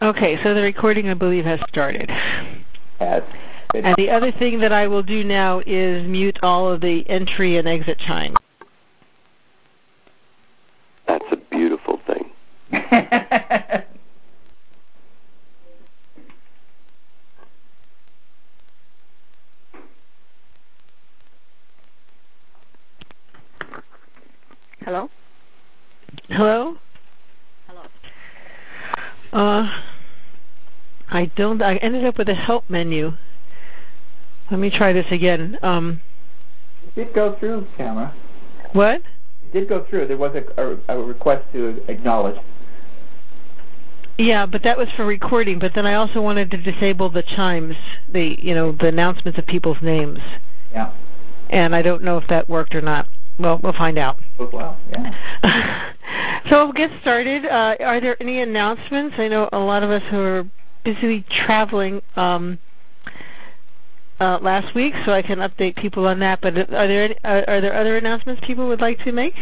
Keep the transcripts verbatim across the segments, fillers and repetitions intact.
Okay, so the recording, I believe, has started. Has. And the other thing that I will do now is mute all of the entry and exit chimes. That's a beautiful thing. Hello? Hello? Hello. Uh, I don't, I ended up with a help menu. Let me try this again. Um, It did go through, Tamara. what? It did go through. There was a, a, a request to acknowledge. Yeah, but that was for recording, but then I also wanted to disable the chimes, the, you know, the announcements of people's names. Yeah. And I don't know if that worked or not. Well, we'll find out. Well, yeah. So we'll get started. Uh, are there any announcements? I know a lot of us who are busy traveling um, uh, last week, so I can update people on that. But are there any, uh, are there other announcements people would like to make?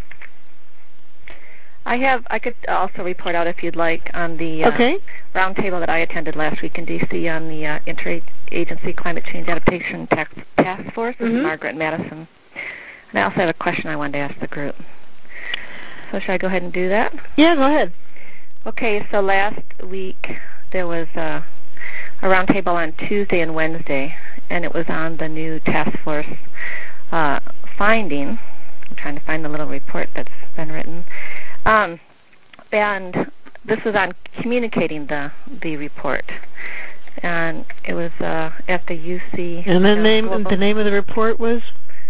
I have. I could also report out if you'd like on the uh, Okay. roundtable that I attended last week in D C on the uh, Interagency Climate Change Adaptation Task, Task Force. This Mm-hmm. is Margaret Madison. And I also have a question I wanted to ask the group. So should I go ahead and do that? Yeah, go ahead. Okay, so last week there was a, a roundtable on Tuesday and Wednesday, and it was on the new task force uh, finding. I'm trying to find the little report that's been written. Um, and this was on communicating the, the report. And it was uh, at the U C. And the uh, name Global, the name of the report was?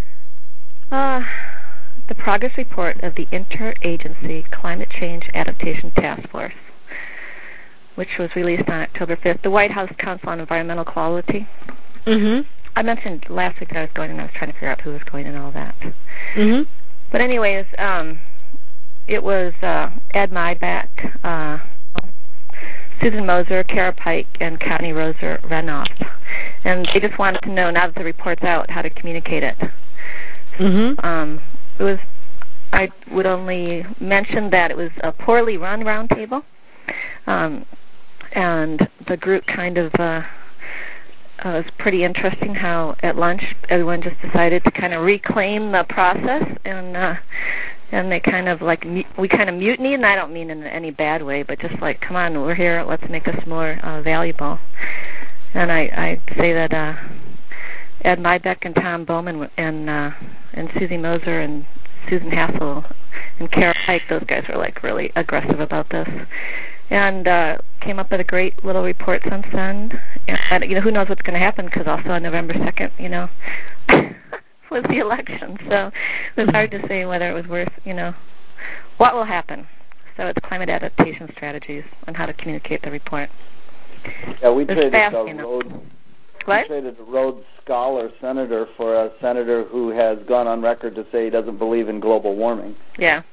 Uh, the progress report of the Interagency Climate Change Adaptation Task Force, which was released on October fifth. The White House Council on Environmental Quality. Mm-hmm. I mentioned last week that I was going, and I was trying to figure out who was going and all that. Mm-hmm. But anyways, um, it was uh, Ed Mybach, uh, Susan Moser, Kara Pike, and Connie Roser Renoff. And they just wanted to know, now that the report's out, how to communicate it. Mm-hmm. Um, it was, I would only mention that it was a poorly run roundtable. Um, and the group kind of, uh, uh, it was pretty interesting how at lunch everyone just decided to kind of reclaim the process, and uh, and they kind of like, we kind of mutinied, and I don't mean in any bad way, but just like, come on, we're here, let's make us more uh, valuable. And I, I'd say that uh, Ed Mybach and Tom Bowman and uh, and Susie Moser and Susan Hassel and Kara Pike, those guys were like really aggressive about this. And uh, came up with a great little report since then. And, you know, who knows what's going to happen, because also on November second, you know, was the election. So it was hard to say whether it was worth, you know, what will happen. So it's climate adaptation strategies on how to communicate the report. Yeah, we It's traded fast, the you know. Rhodes, What? we traded the Rhodes Scholar senator for a senator who has gone on record to say he doesn't believe in global warming. Yeah.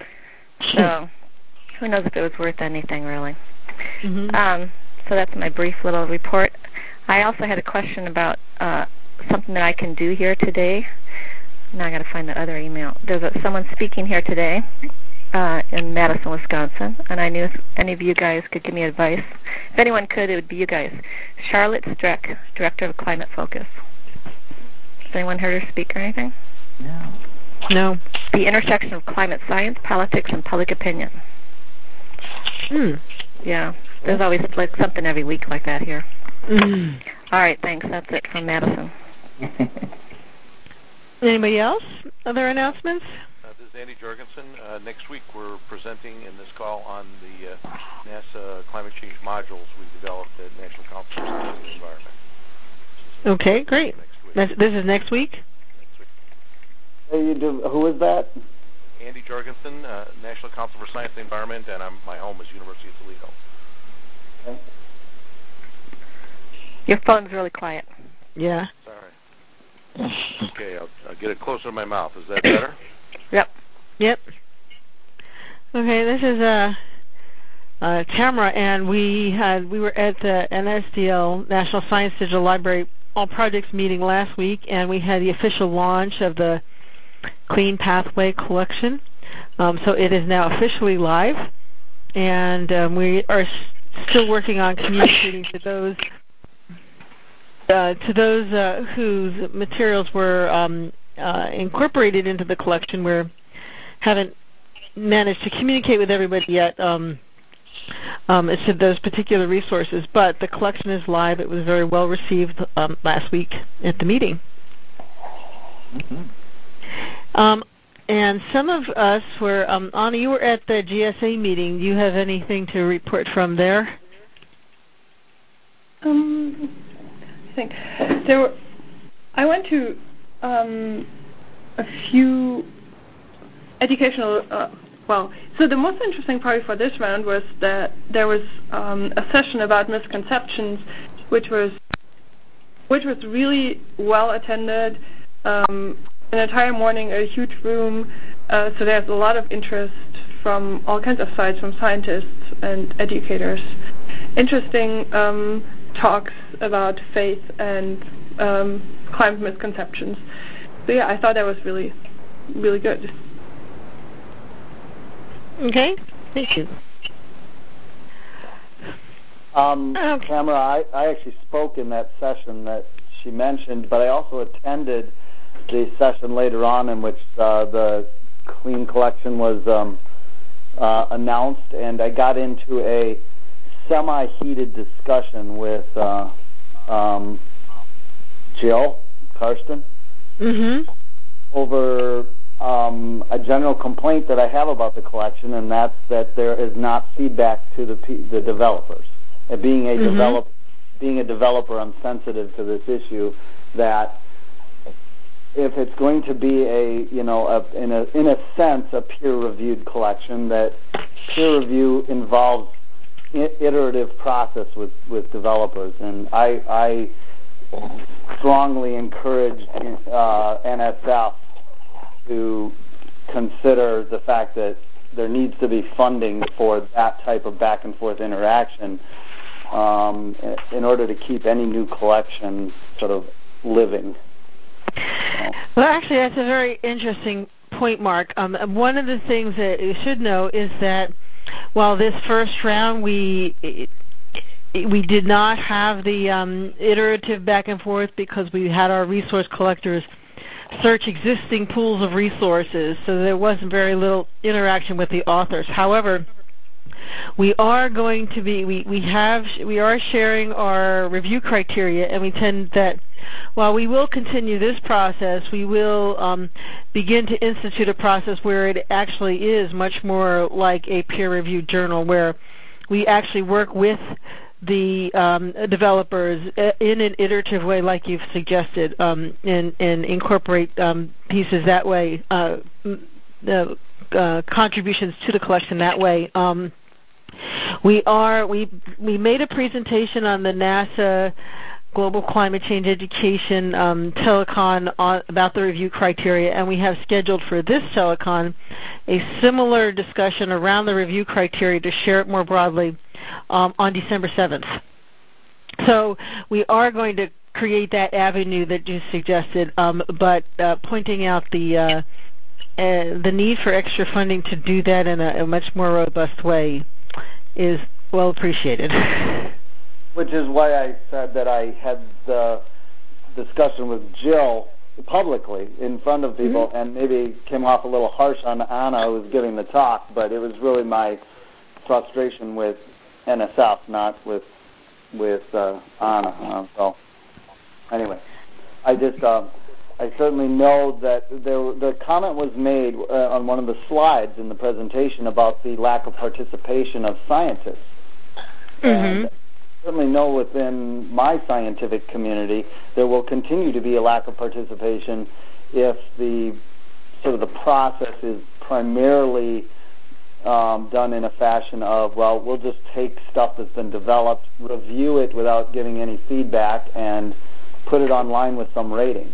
So who knows if it was worth anything, really. Mm-hmm. Um, so that's my brief little report. I also had a question about uh, something that I can do here today. Now I got to find that other email. There's a, someone speaking here today uh, in Madison, Wisconsin, and I knew if any of you guys could give me advice. If anyone could, it would be you guys. Charlotte Streck, Director of Climate Focus. Has anyone heard her speak or anything? No. No. The intersection of climate science, politics, and public opinion. Hmm. Yeah, there's always like something every week like that here. Mm. All right, thanks. That's it from Madison. Anybody else? Other announcements? Uh, this is Andy Jorgensen. Uh, next week we're presenting in this call on the uh, NASA climate change modules we developed at National Council for Science and Environment. This is, uh, Okay, great. Next week. This, this is next week? Next week. Hey, you do, who is that? Andy Jorgensen, uh, National Council for Science and Environment, and I'm, my home is University of Toledo. Okay. Your phone's really quiet. Yeah. Sorry. Okay, I'll, I'll get it closer to my mouth. Is that better? Yep. Yep. Okay, this is uh, uh, Tamara, and we had we were at the N S D L National Science Digital Library All Projects meeting last week, and we had the official launch of the Clean Pathway Collection. Um, so it is now officially live, and um, we are still working on communicating to those uh, to those uh, whose materials were um, uh, incorporated into the collection. We haven't managed to communicate with everybody yet um, um, as to those particular resources, but the collection is live. It was very well received um, last week at the meeting. Mm-hmm. Um, and some of us were, um, Anna, you were at the G S A meeting. Do you have anything to report from there? Um, I think there were. I went to um, a few educational. Uh, well, so the most interesting part for this round was that there was um, a session about misconceptions, which was which was really well attended. Um, an entire morning, a huge room. Uh, so there's a lot of interest from all kinds of sides, from scientists and educators. Interesting um, talks about faith and um, climate misconceptions. So yeah, I thought that was really, really good. Okay, thank you. Um, Okay. Tamara, I, I actually spoke in that session that she mentioned, but I also attended the session later on in which uh, the Clean Collection was um, uh, announced, and I got into a semi-heated discussion with uh, um, Jill Karsten Mm-hmm. over um, a general complaint that I have about the collection, and that's that there is not feedback to the the developers. And being a Mm-hmm. develop, being a developer, I'm sensitive to this issue that if it's going to be a, you know, a, in a in a sense, a peer-reviewed collection, that peer review involves I- iterative process with, with developers, and I, I strongly encourage uh, N S F to consider the fact that there needs to be funding for that type of back and forth interaction um, in order to keep any new collection sort of living. So. Well, actually, that's a very interesting point, Mark. Um, one of the things that you should know is that while this first round we it, it, we did not have the um, iterative back and forth because we had our resource collectors search existing pools of resources, so there wasn't very little interaction with the authors. However, we are going to be we, we have we are sharing our review criteria, and we tend that while we will continue this process, we will um, begin to institute a process where it actually is much more like a peer-reviewed journal, where we actually work with the um, developers in an iterative way, like you've suggested, um, and, and incorporate um, pieces that way, uh, the uh, contributions to the collection that way. Um, we are we we made a presentation on the NASA Global Climate Change Education um, telecon on, about the review criteria, and we have scheduled for this telecon a similar discussion around the review criteria to share it more broadly um, on December seventh. So we are going to create that avenue that you suggested, um, but uh, pointing out the uh, uh, the need for extra funding to do that in a, a much more robust way is well appreciated. Which is why I said that I had the discussion with Jill publicly in front of people, mm-hmm. and maybe came off a little harsh on Anna, who was giving the talk, but it was really my frustration with N S F, not with with uh, Anna. Uh, so anyway, I just um, I certainly know that there the comment was made uh, on one of the slides in the presentation about the lack of participation of scientists, mm-hmm. and certainly know within my scientific community there will continue to be a lack of participation if the sort of the process is primarily um, done in a fashion of, well, we'll just take stuff that's been developed, review it without giving any feedback, and put it online with some rating.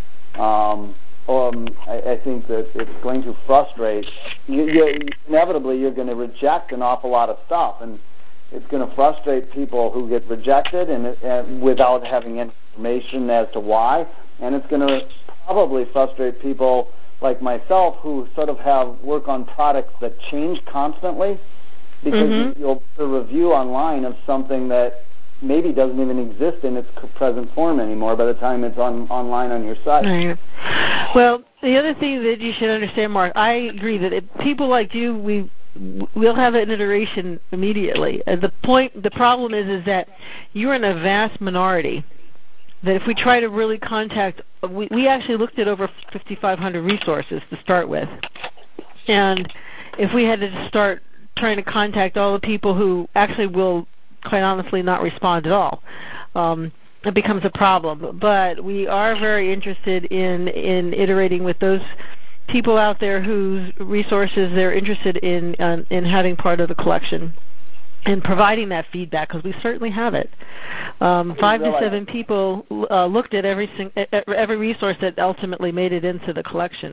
Um, um, I, I think that it's going to frustrate. You, you, inevitably, you're going to reject an awful lot of stuff, and it's going to frustrate people who get rejected and, and without having any information as to why, and it's going to probably frustrate people like myself who sort of have work on products that change constantly, because Mm-hmm. you'll do a review online of something that maybe doesn't even exist in its present form anymore by the time it's on online on your site. Right. Well, the other thing that you should understand, Mark, I agree that if people like you, we we'll have an iteration immediately. Uh, the point, the problem is, is that you're in a vast minority. That if we try to really contact, we, we actually looked at over fifty-five hundred resources to start with, and if we had to start trying to contact all the people who actually will, quite honestly, not respond at all, um, it becomes a problem. But we are very interested in, in iterating with those people out there whose resources they're interested in uh, in having part of the collection and providing that feedback, because we certainly have it. Um, five to seven people uh, looked at every sing- every resource that ultimately made it into the collection.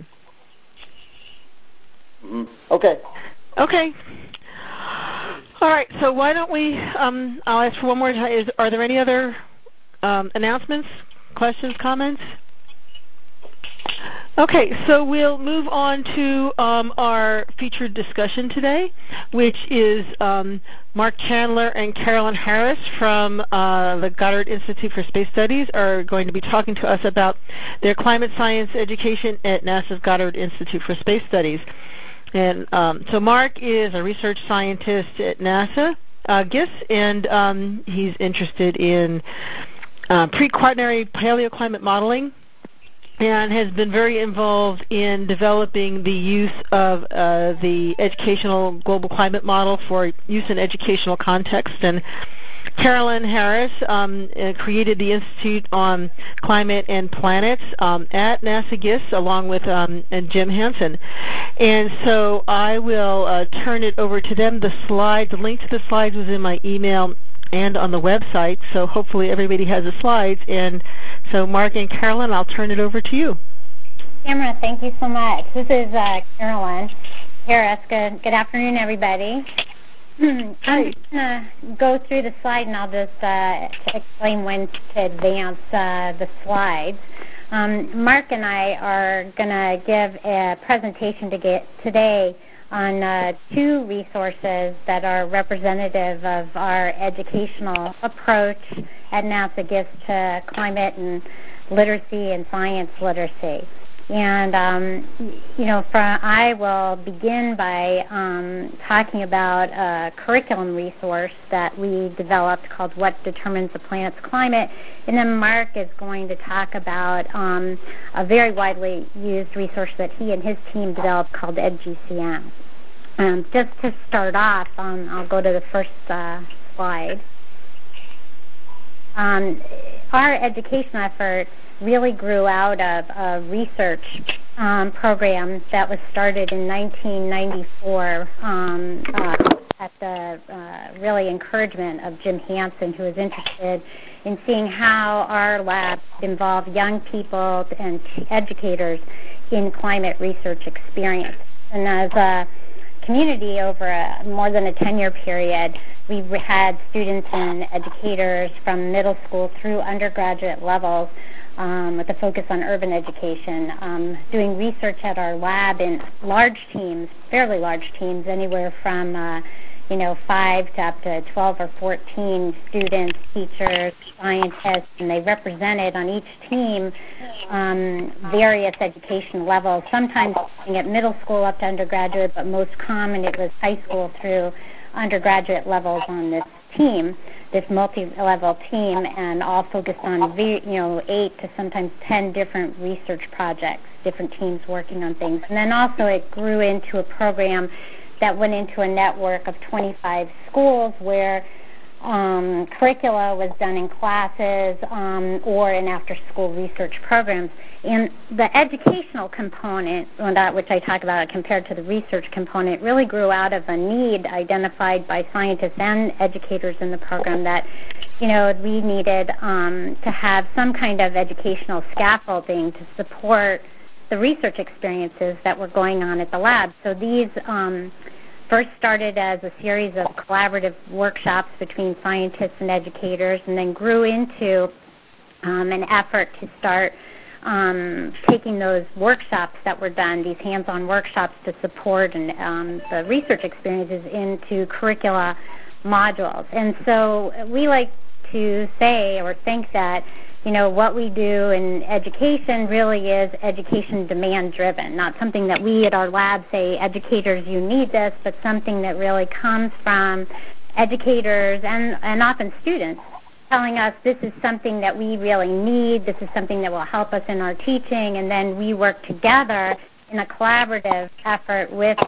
Mm-hmm. Okay. Okay. All right. So why don't we? Um, I'll ask for one more time. Is, are there any other um, announcements, questions, comments? Okay, so we'll move on to um, our featured discussion today, which is um, Mark Chandler and Carolyn Harris from uh, the Goddard Institute for Space Studies are going to be talking to us about their climate science education at NASA's Goddard Institute for Space Studies. And um, so Mark is a research scientist at NASA, uh, G I S, and um, he's interested in uh, pre-quaternary paleoclimate modeling, and has been very involved in developing the use of uh, the educational global climate model for use in educational context. And Carolyn Harris um, uh, created the Institute on Climate and Planets um, at NASA G I S, along with um, and Jim Hansen. And so I will uh, turn it over to them. The slides, the link to the slides was in my email and on the website, so hopefully everybody has the slides. And so Mark and Carolyn, I'll turn it over to you. Tamara, thank you so much. This is uh, Carolyn Harris. Good, good afternoon, everybody. I'm just going to go through the slide, and I'll just uh, explain when to advance uh, the slides. Um, Mark and I are going to give a presentation to get today on uh, two resources that are representative of our educational approach at NASA G I S to climate and literacy and science literacy. And, um, you know, for, I will begin by um, talking about a curriculum resource that we developed called What Determines the Planet's Climate. And then Mark is going to talk about um, a very widely used resource that he and his team developed called EdGCN. Um, just to start off, um, I'll go to the first uh, slide. Um, our education efforts really grew out of a research um, program that was started in nineteen ninety-four um, uh, at the uh, really encouragement of Jim Hansen, who was interested in seeing how our lab involved young people and educators in climate research experience. And as a community over a, more than a ten-year period, we had students and educators from middle school through undergraduate levels um, with a focus on urban education, um, doing research at our lab in large teams, fairly large teams, anywhere from uh, you know, five to up to twelve or fourteen students, teachers, scientists, and they represented on each team um, various education levels, sometimes at middle school up to undergraduate, but most common it was high school through undergraduate levels on this team, this multi-level team, and all focused on, you know, eight to sometimes ten different research projects, different teams working on things. And then also it grew into a program that went into a network of twenty-five schools where um, curricula was done in classes um, or in after-school research programs. And the educational component, which I talk about compared to the research component, really grew out of a need identified by scientists and educators in the program that, you know, we needed um, to have some kind of educational scaffolding to support the research experiences that were going on at the lab. So these um, first started as a series of collaborative workshops between scientists and educators, and then grew into um, an effort to start um, taking those workshops that were done, these hands-on workshops to support and um, the research experiences into curricula modules. And so we like to say or think that, you know, what we do in education really is education demand-driven, not something that we at our lab say, educators, you need this, but something that really comes from educators and, and often students telling us this is something that we really need, this is something that will help us in our teaching, and then we work together in a collaborative effort with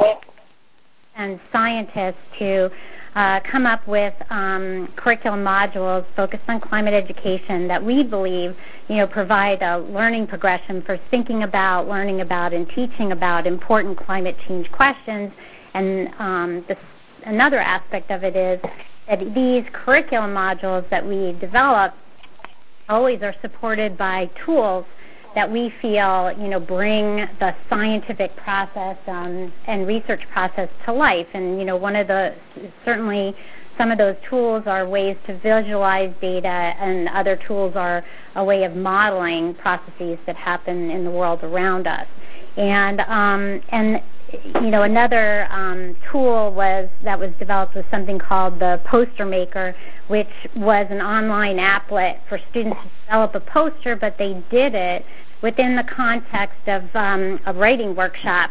and scientists to uh, come up with um, curriculum modules focused on climate education that we believe, you know, provide a learning progression for thinking about, learning about, and teaching about important climate change questions. And um, the, another aspect of it is that these curriculum modules that we develop always are supported by tools that we feel, you know, bring the scientific process um, and research process to life. And, you know, one of the, certainly some of those tools are ways to visualize data, and other tools are a way of modeling processes that happen in the world around us. And, um, and you know, another um, tool was that was developed was something called the Poster Maker, which was an online applet for students to develop a poster, but they did it within the context of um, a writing workshop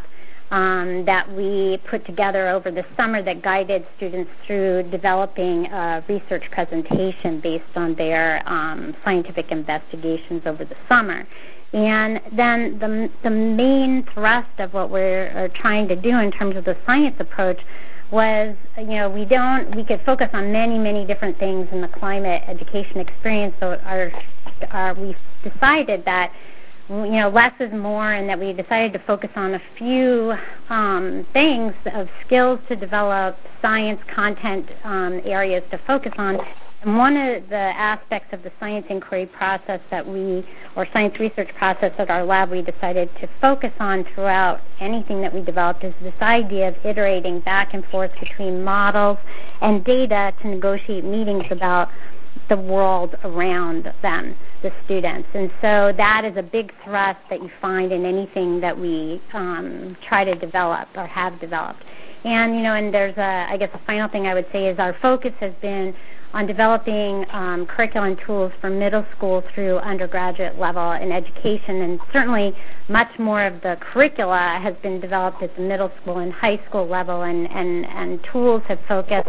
um, that we put together over the summer that guided students through developing a research presentation based on their um, scientific investigations over the summer. And then the, the main thrust of what we're trying to do in terms of the science approach was, you know, we don't, we could focus on many, many different things in the climate education experience, so our, our, we decided that, you know, less is more, and that we decided to focus on a few um, things of skills to develop, science content um, areas to focus on. And one of the aspects of the science inquiry process that we, or science research process at our lab, we decided to focus on throughout anything that we developed is this idea of iterating back and forth between models and data to negotiate meanings about the world around them, the students. And so that is a big thrust that you find in anything that we um, try to develop or have developed. And, you know, and there's a, I guess the final thing I would say is our focus has been on developing um, curriculum tools for middle school through undergraduate level in education, and certainly much more of the curricula has been developed at the middle school and high school level, and, and, and tools have focused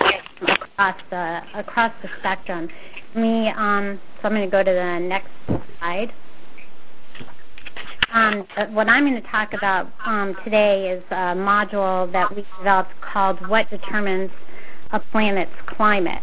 across the across the spectrum. Me, um, so I'm going to go to the next slide. Um, what I'm going to talk about um, today is a module that we developed called What Determines a Planet's Climate.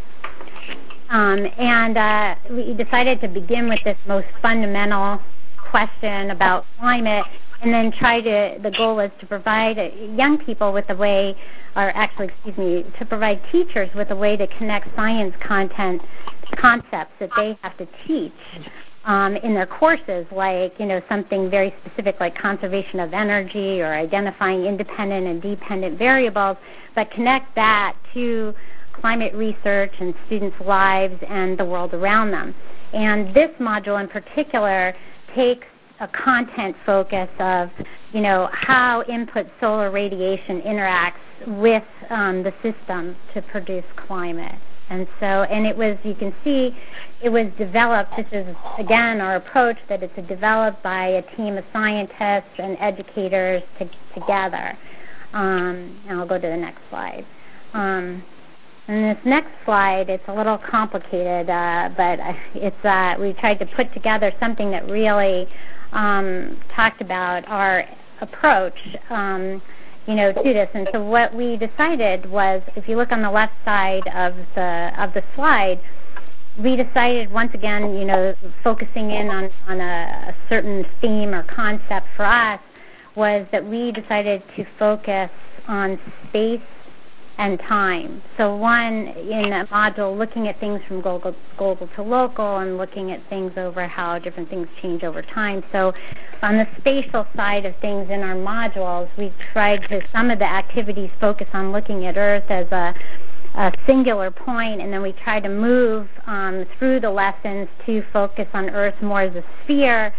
Um, and uh, we decided to begin with this most fundamental question about climate, and then try to, the goal was to provide young people with a way, or actually, excuse me, to provide teachers with a way to connect science content, concepts that they have to teach um, in their courses, like, you know, something very specific like conservation of energy or identifying independent and dependent variables, but connect that to climate research and students' lives and the world around them. And this module in particular takes a content focus of, you know, how input solar radiation interacts with um, the system to produce climate. And so, and it was, you can see, it was developed, this is, again, our approach, that it's developed by a team of scientists and educators to, together. Um, and I'll go to the next slide. Um, And this next slide, it's a little complicated, uh, but it's uh, we tried to put together something that really um, talked about our approach, um, you know, to this. And so what we decided was, if you look on the left side of the of the slide, we decided once again, you know, focusing in on on a, a certain theme or concept for us was that we decided to focus on space and time. So one, in a module, looking at things from global, global to local, and looking at things over how different things change over time. So on the spatial side of things in our modules, we tried to, some of the activities focus on looking at Earth as a, a singular point, and then we tried to move um, through the lessons to focus on Earth more as a sphere,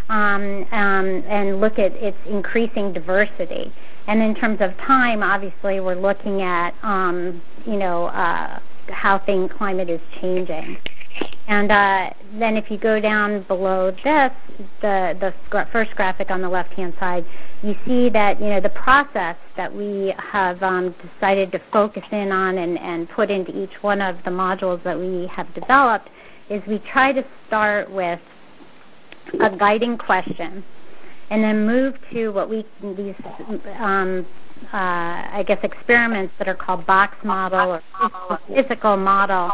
um, um, and look at its increasing diversity. And in terms of time, obviously, we're looking at, um, you know, uh, how thing climate is changing. And uh, then if you go down below this, the, the first graphic on the left-hand side, you see that, you know, the process that we have um, decided to focus in on and, and put into each one of the modules that we have developed is we try to start with a guiding question and then move to what we, these, um, uh, I guess, experiments that are called box model or physical model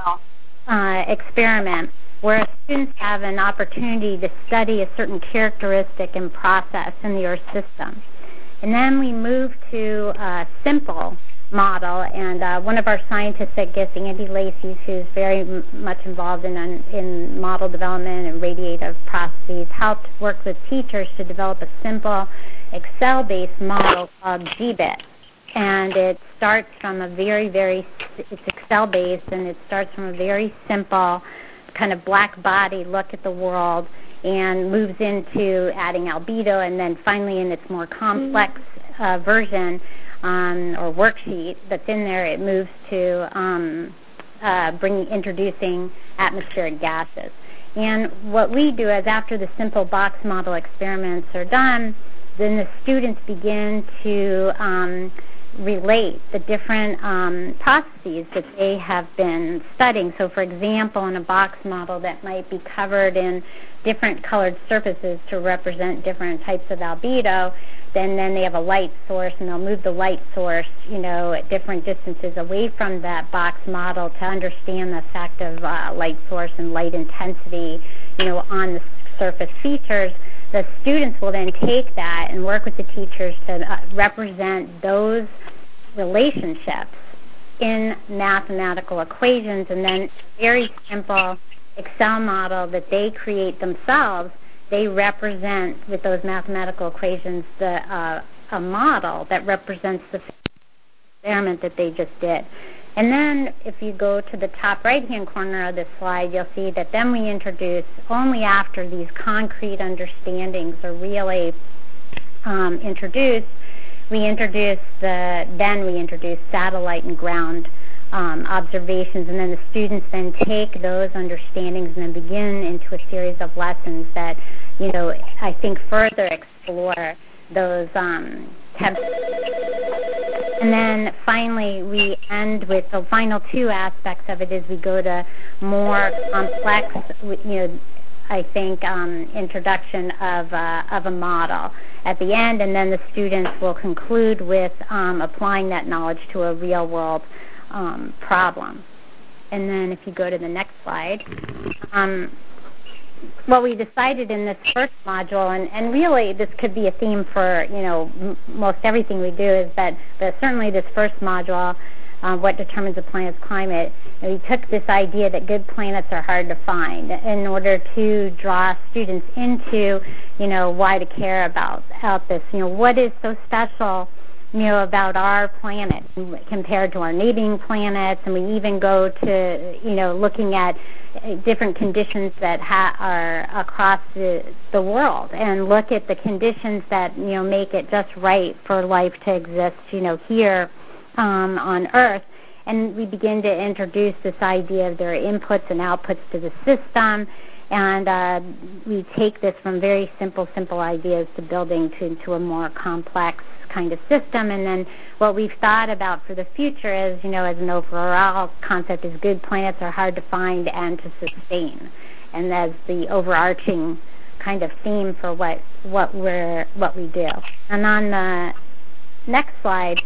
uh, experiment, where students have an opportunity to study a certain characteristic and process in the Earth system. And then we move to a simple model, and uh, one of our scientists at GISS, Andy Lacey, who's very m- much involved in, in model development and radiative processes, helped work with teachers to develop a simple Excel-based model called G B I T. And it starts from a very, very, it's Excel-based, and it starts from a very simple kind of black body look at the world and moves into adding albedo, and then finally in its more complex uh, version um, or worksheet that's in there, it moves to um, uh, bring, introducing atmospheric gases. And what we do is after the simple box model experiments are done, then the students begin to um, relate the different um, processes that they have been studying. So, for example, in a box model that might be covered in different colored surfaces to represent different types of albedo, then then they have a light source, and they'll move the light source, you know, at different distances away from that box model to understand the effect of uh, light source and light intensity, you know, on the surface features. The students will then take that and work with the teachers to uh, represent those relationships in mathematical equations, and then a very simple Excel model that they create themselves, they represent with those mathematical equations the uh, a model that represents the experiment that they just did. And then if you go to the top right-hand corner of this slide, you'll see that then we introduce, only after these concrete understandings are really um, introduced, we introduce the, then we introduce satellite and ground um, observations, and then the students then take those understandings and then begin into a series of lessons that, you know, I think further explore those um, temp- And then finally, we end with the final two aspects of it is we go to more complex, you know, I think, um, introduction of, uh, of a model at the end, and then the students will conclude with um, applying that knowledge to a real-world um, problem. And then if you go to the next slide, um, what we decided in this first module, and, and really this could be a theme for, you know, m- most everything we do, is that, but certainly this first module, uh, what determines a planet's climate, and we took this idea that good planets are hard to find in order to draw students into, you know, why to care about, about this. You know, what is so special, you know, about our planet compared to our neighboring planets, and we even go to, you know, looking at different conditions that ha- are across the, the world, and look at the conditions that, you know, make it just right for life to exist, you know, here um, on Earth. And we begin to introduce this idea of there are inputs and outputs to the system, and uh, we take this from very simple, simple ideas to building to, to a more complex kind of system. And then what we've thought about for the future is, you know, as an overall concept, is good planets are hard to find and to sustain. And that's the overarching kind of theme for what, what we're what we do. And on the next slide,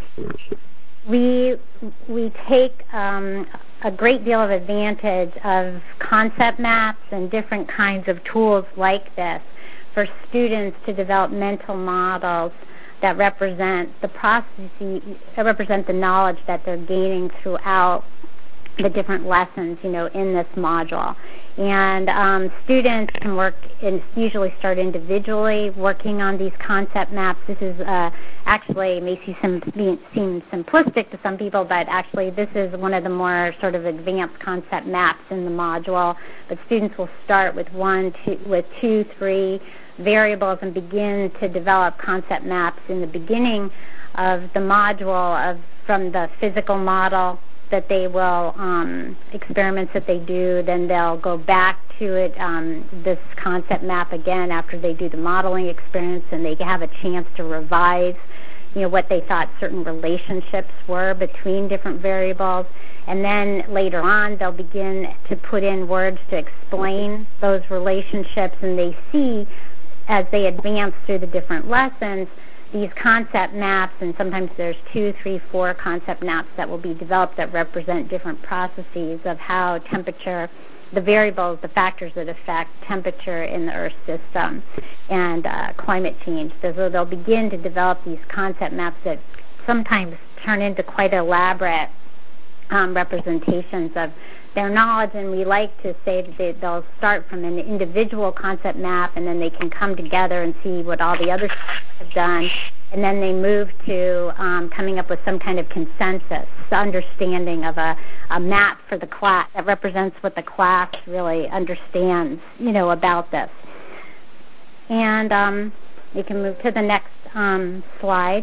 we we take um, a great deal of advantage of concept maps and different kinds of tools like this for students to develop mental models that represent the processes, that represent the knowledge that they're gaining throughout the different lessons, you know, in this module. And um, students can work and usually start individually working on these concept maps. This is uh, actually may seem, seem simplistic to some people, but actually this is one of the more sort of advanced concept maps in the module. But students will start with one, two, with two, three variables and begin to develop concept maps in the beginning of the module of from the physical model that they will, um, experiments that they do, then they'll go back to it, um, this concept map again after they do the modeling experience, and they have a chance to revise, you know, what they thought certain relationships were between different variables. And then later on, they'll begin to put in words to explain those relationships, and they see as they advance through the different lessons, these concept maps, and sometimes there's two, three, four concept maps that will be developed that represent different processes of how temperature, the variables, the factors that affect temperature in the Earth system and uh, climate change. So they'll begin to develop these concept maps that sometimes turn into quite elaborate um, representations of their knowledge, and we like to say that they, they'll start from an individual concept map, and then they can come together and see what all the other have done, and then they move to um, coming up with some kind of consensus, understanding of a, a map for the class that represents what the class really understands, you know, about this. And um, you can move to the next um, slide.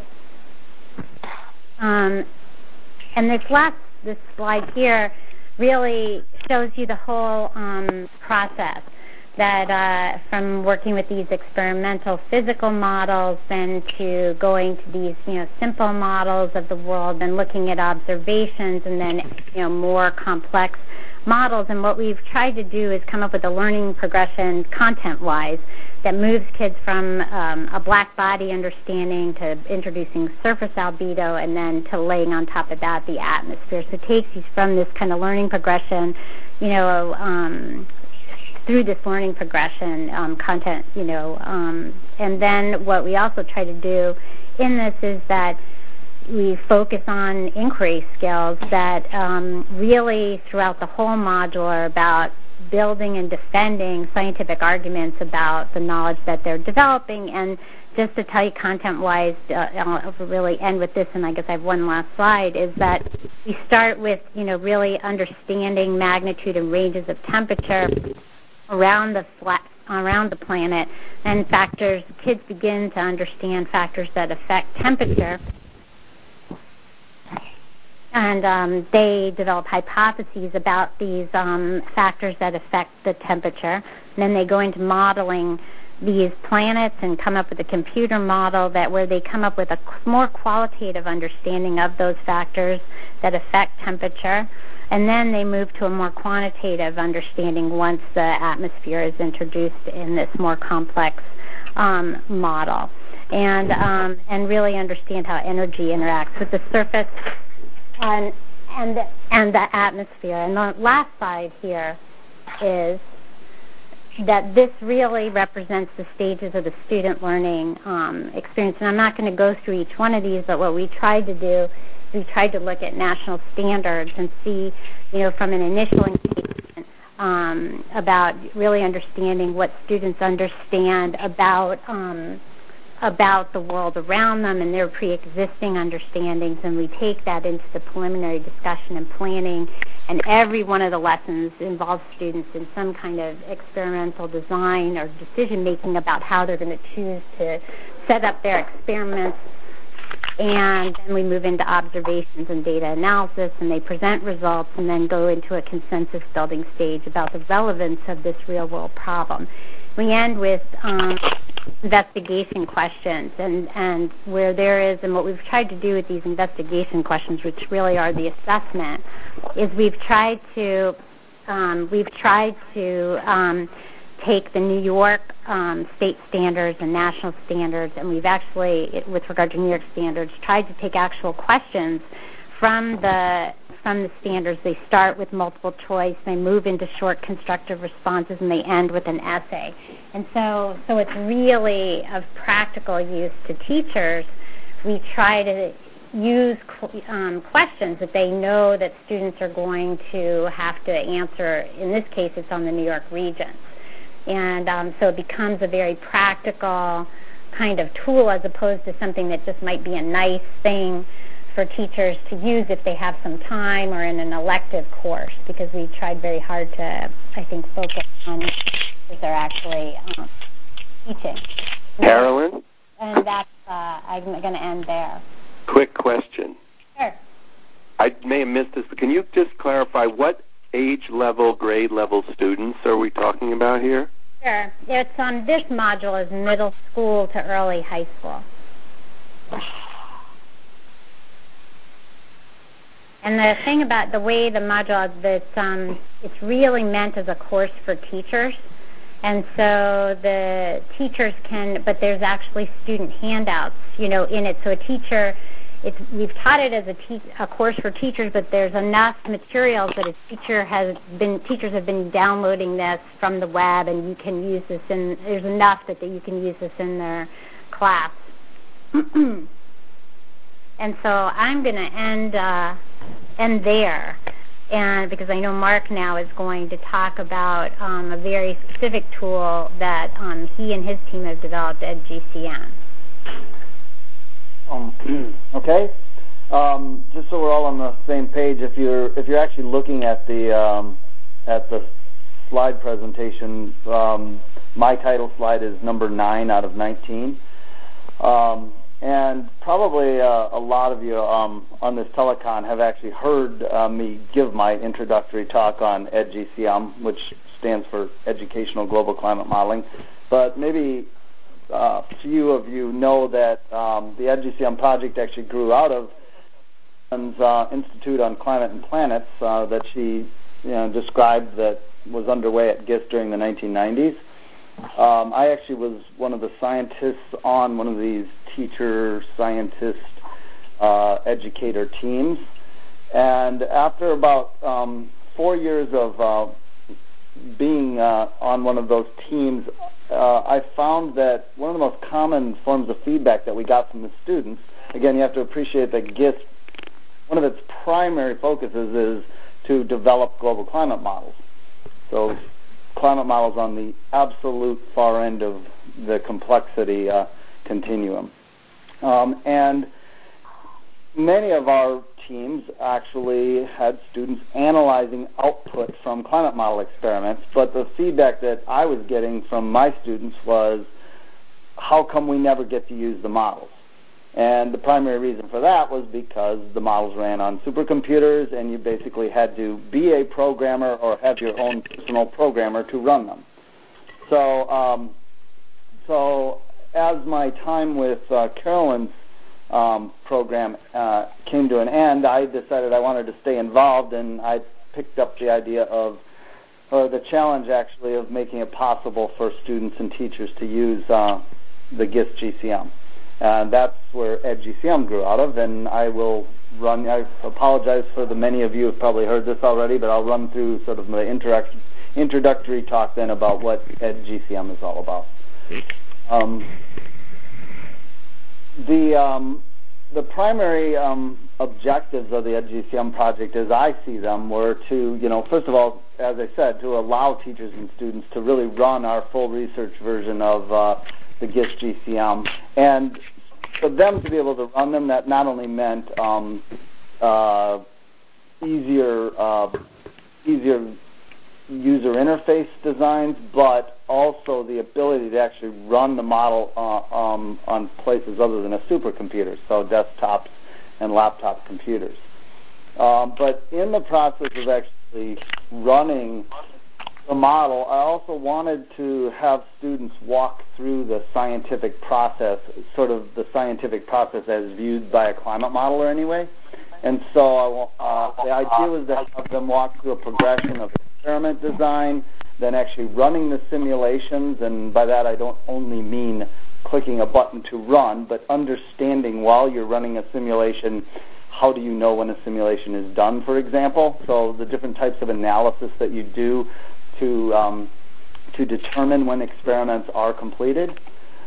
Um, and this last this slide here really shows you the whole um, process. That uh, from working with these experimental physical models, then to going to these, you know, simple models of the world, then looking at observations, and then, you know, more complex models. And what we've tried to do is come up with a learning progression content-wise that moves kids from um, a black body understanding to introducing surface albedo, and then to laying on top of that the atmosphere. So it takes you from this kind of learning progression, you know, um, through this learning progression um, content, you know, um, and then what we also try to do in this is that we focus on inquiry skills that um, really throughout the whole module are about building and defending scientific arguments about the knowledge that they're developing. And just to tell you content-wise, uh, I'll really end with this, and I guess I have one last slide, is that we start with, you know, really understanding magnitude and ranges of temperature around the flat, around the planet, and factors. Kids begin to understand factors that affect temperature, and um, they develop hypotheses about these um, factors that affect the temperature. And then they go into modeling these planets and come up with a computer model that where they come up with a more qualitative understanding of those factors that affect temperature. And then they move to a more quantitative understanding once the atmosphere is introduced in this more complex um, model, and um, and really understand how energy interacts with the surface and and the, and the atmosphere. And the last slide here is that this really represents the stages of the student learning um, experience. And I'm not going to go through each one of these, but what we tried to do we tried to look at national standards and see, you know, from an initial engagement um, about really understanding what students understand about um, about the world around them and their pre-existing understandings, and we take that into the preliminary discussion and planning. And every one of the lessons involves students in some kind of experimental design or decision-making about how they're going to choose to set up their experiments. And then we move into observations and data analysis, and they present results and then go into a consensus building stage about the relevance of this real-world problem. We end with um, investigation questions, and, and where there is, and what we've tried to do with these investigation questions, which really are the assessment, is we've tried to, um, we've tried to um, take the New York um, state standards and national standards, and we've actually, with regard to New York standards, tried to take actual questions from the from the standards. They start with multiple choice, they move into short constructive responses, and they end with an essay. And so, so it's really of practical use to teachers. We try to use um, questions that they know that students are going to have to answer. In this case, it's on the New York Regents. And um, so it becomes a very practical kind of tool as opposed to something that just might be a nice thing for teachers to use if they have some time or in an elective course, because we tried very hard to, I think, focus on what they're actually um, teaching. Carolyn? And that's, uh, I'm going to end there. Quick question. Sure. I may have missed this, but can you just clarify what age level, grade level students are we talking about here? Sure. It's on um, this module is middle school to early high school. And the thing about the way the module, that's, um, it's really meant as a course for teachers. And so the teachers can, but there's actually student handouts, you know, in it. So a teacher, it's, we've taught it as a, te- a course for teachers, but there's enough materials that a teacher has been, teachers have been downloading this from the web, and you can use this in, there's enough that, that you can use this in their class. And so I'm going to end, uh, end there. And because I know Mark now is going to talk about um, a very specific tool that um, he and his team have developed at G C N. Um, okay. Um, just so we're all on the same page, if you're if you're actually looking at the um, at the slide presentation, um, my title slide is number nine out of nineteen. Um, And probably uh, a lot of you um, on this telecon have actually heard uh, me give my introductory talk on E D G C M, which stands for Educational Global Climate Modeling. But maybe uh, a few of you know that um, the E D G C M project actually grew out of uh, Institute on Climate and Planets uh, that she you know, described that was underway at GIST during the nineteen nineties. Um, I actually was one of the scientists on one of these teacher, scientist, uh, educator teams. And after about um, four years of uh, being uh, on one of those teams, uh, I found that one of the most common forms of feedback that we got from the students, again, you have to appreciate that GIST, one of its primary focuses is to develop global climate models. So climate models on the absolute far end of the complexity uh, continuum. Um, and many of our teams actually had students analyzing output from climate model experiments, but the feedback that I was getting from my students was, how come we never get to use the models? And the primary reason for that was because the models ran on supercomputers, and you basically had to be a programmer or have your own personal programmer to run them. So, um, so as my time with uh, Carolyn's um, program uh, came to an end, I decided I wanted to stay involved, and I picked up the idea of, or the challenge actually, of making it possible for students and teachers to use uh, the GIST G C M. And that's where E D G C M grew out of, and I will run, I apologize for the many of you who have probably heard this already, but I'll run through sort of the interact, introductory talk then about what E D G C M is all about. Um, the, um, the primary um, objectives of the E D G C M project, as I see them, were to, you know, first of all, as I said, to allow teachers and students to really run our full research version of uh, the GIST G C M. And for them to be able to run them, that not only meant um, uh, easier, uh, easier user interface designs, but also the ability to actually run the model uh, um, on places other than a supercomputer, so desktops and laptop computers. Um, but in the process of actually running the model, I also wanted to have students walk through the scientific process, sort of the scientific process as viewed by a climate modeler anyway. And so uh, the idea was to have them walk through a progression of experiment design, then actually running the simulations, and by that I don't only mean clicking a button to run, but understanding while you're running a simulation, how do you know when a simulation is done, for example. So the different types of analysis that you do to um, to determine when experiments are completed.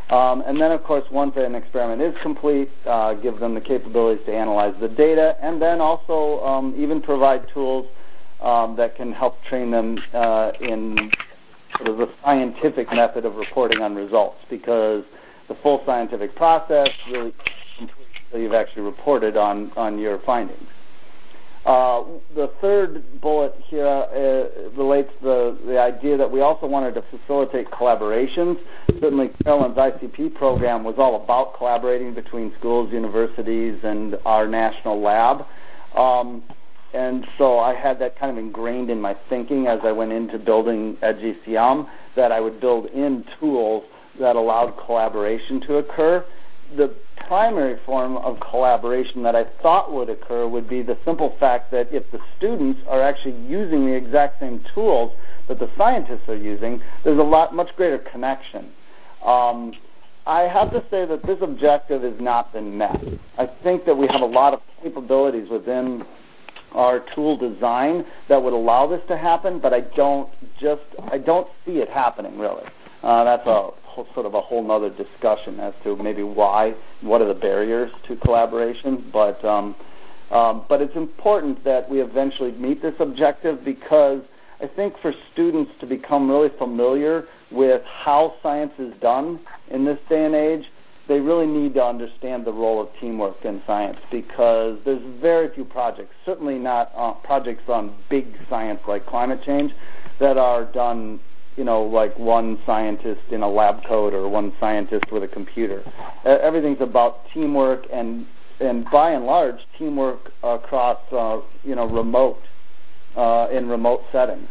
Um, and then, of course, once an experiment is complete, uh, give them the capabilities to analyze the data, and then also um, even provide tools um, that can help train them uh, in sort of the scientific method of reporting on results, because the full scientific process really complete until you've actually reported on, on your findings. Uh, the third bullet here uh, relates to the, the idea that we also wanted to facilitate collaborations. Certainly, Carolyn's I C P program was all about collaborating between schools, universities, and our national lab. Um, and so I had that kind of ingrained in my thinking as I went into building at G C M, that I would build in tools that allowed collaboration to occur. The primary form of collaboration that I thought would occur would be the simple fact that if the students are actually using the exact same tools that the scientists are using, there's a lot much greater connection. Um, I have to say that this objective has not been met. I think that we have a lot of capabilities within our tool design that would allow this to happen, but I don't just I don't see it happening really. Uh, that's a whole, sort of a whole nother discussion as to maybe why, what are the barriers to collaboration, but um, um, but it's important that we eventually meet this objective, because I think for students to become really familiar with how science is done in this day and age, they really need to understand the role of teamwork in science, because there's very few projects, certainly not uh, projects on big science like climate change, that are done, you know, like one scientist in a lab coat or one scientist with a computer. Uh, everything's about teamwork, and and by and large, teamwork across, uh, you know, remote, uh, in remote settings.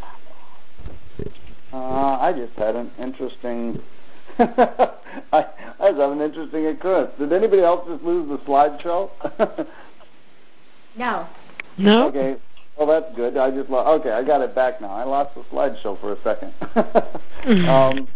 Uh, I just had an interesting, I, I just had an interesting occurrence. Did anybody else just lose the slideshow? No. No? Okay. Well, that's good. I just lo- okay. I got it back now. I lost the slideshow for a second. um,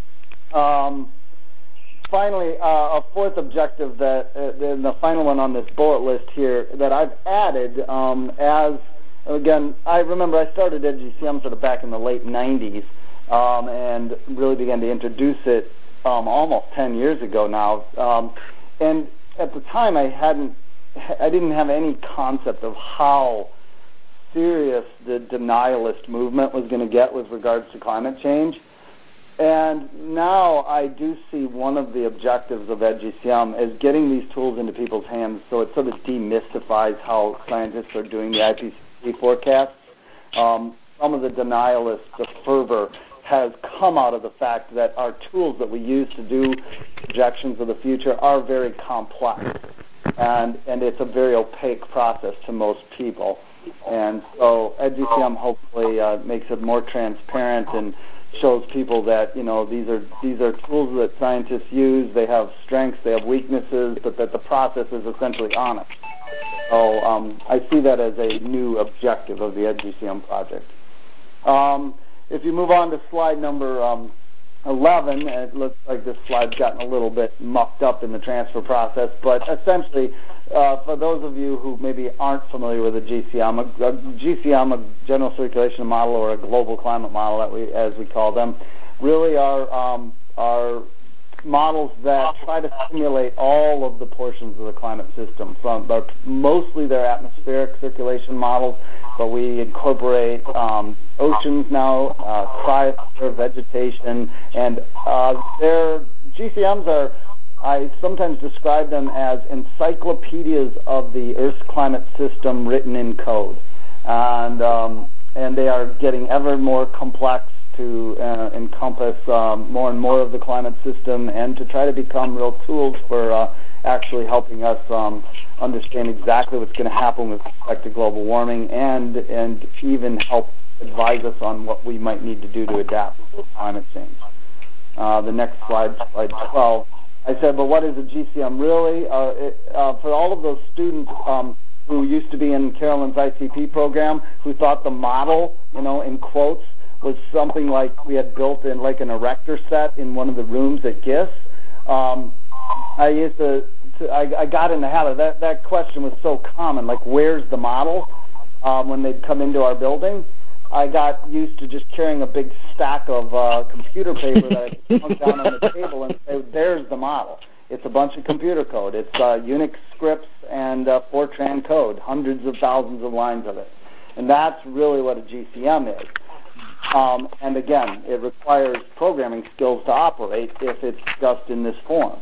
um, finally, uh, a fourth objective that, uh, then the final one on this bullet list here that I've added um, as, again, I remember I started at G C M sort of back in the late nineties um, and really began to introduce it um, almost ten years ago now. Um, and at the time, I hadn't, I didn't have any concept of how serious the denialist movement was going to get with regards to climate change. And now I do see one of the objectives of Ed G C M is getting these tools into people's hands, so it sort of demystifies how scientists are doing the I P C C forecasts. Um, some of the denialists, the fervor, has come out of the fact that our tools that we use to do projections of the future are very complex, and, and it's a very opaque process to most people. And so Ed G C M hopefully uh, makes it more transparent and shows people that, you know, these are these are tools that scientists use. They have strengths, they have weaknesses, but that the process is essentially honest. So um, I see that as a new objective of the Ed G C M project. Um, if you move on to slide number um, eleven, it looks like this slide's gotten a little bit mucked up in the transfer process, but essentially, uh, for those of you who maybe aren't familiar with a G C M, a, a G C M, a general circulation model, or a global climate model, that we, as we call them, really are um, are models that try to simulate all of the portions of the climate system. From but mostly they're atmospheric circulation models, but we incorporate um, oceans now, uh, cryosphere, vegetation, and uh, their G C Ms are, I sometimes describe them as encyclopedias of the Earth's climate system written in code. And, um, and they are getting ever more complex to uh, encompass um, more and more of the climate system, and to try to become real tools for uh, actually helping us um, understand exactly what's going to happen with respect to global warming, and, and even help advise us on what we might need to do to adapt to climate change. Uh, the next slide, slide twelve. I said, but what is a G C M really? Uh, it, uh, for all of those students um, who used to be in Carolyn's I C P program, who thought the model, you know, in quotes, was something like we had built in like an erector set in one of the rooms at G I S. Um, I used to, to I, I got in the habit. That that question was so common, like where's the model, um, when they'd come into our building. I got used to just carrying a big stack of uh, computer paper that I could plunk down on the table and say, there's the model. It's a bunch of computer code. It's uh, Unix scripts and uh, Fortran code, hundreds of thousands of lines of it. And that's really what a G C M is. Um, and again, it requires programming skills to operate if it's just in this form.